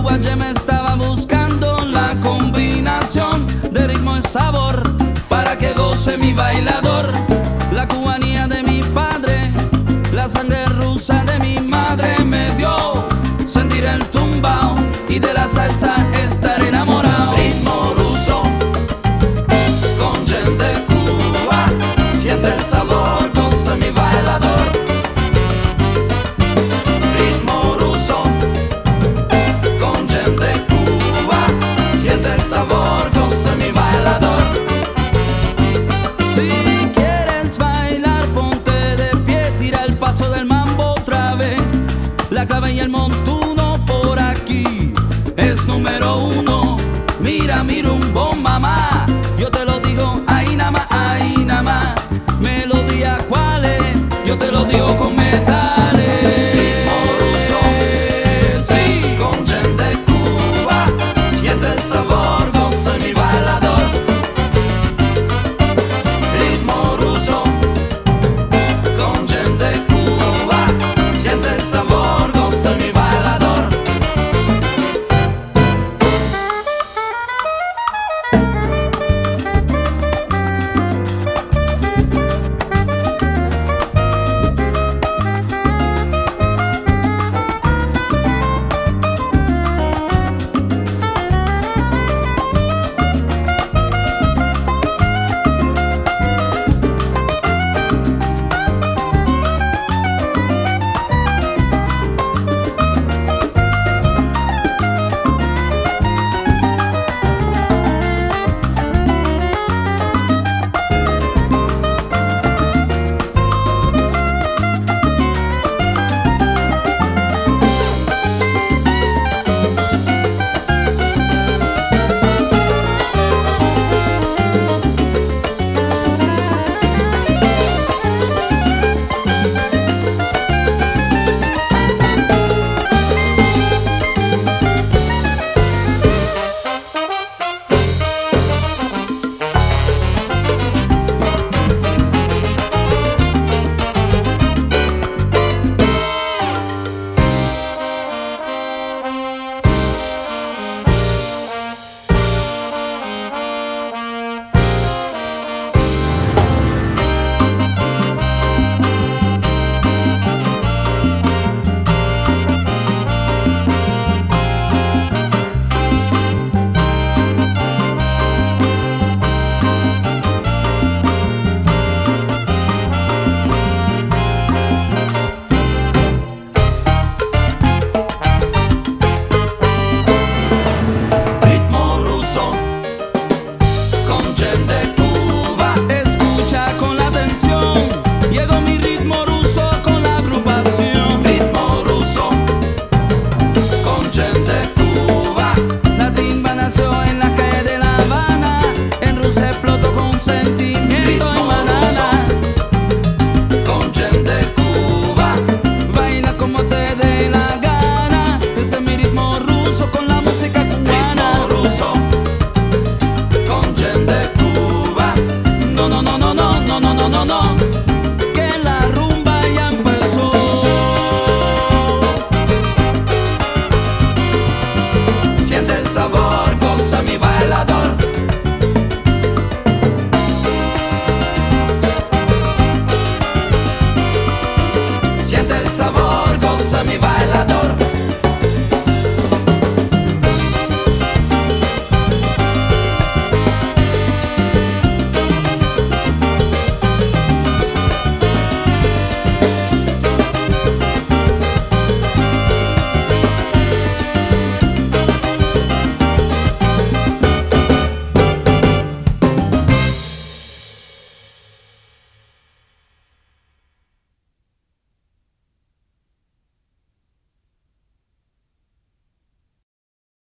guache me estaba buscando la combinación de ritmo y sabor para que goce mi bailador. La cubanía de mi padre, la sangre rusa de mi madre me dio sentir el tumbao y de la salsa estar enamorado. Ritmo ruso con gente de Cuba, siente el sabor, goza mi bailador. Ritmo ruso con gente de Cuba, siente el sabor, goza mi bailador. Si quieres bailar, ponte de pie, tira el paso del mambo otra vez. La clave y el montuno por aquí es número uno. Mira, mira un bon mamá, yo te lo digo, ahí nada más, ahí nada más. Melodía, ¿cuál es? Yo te lo digo con meta.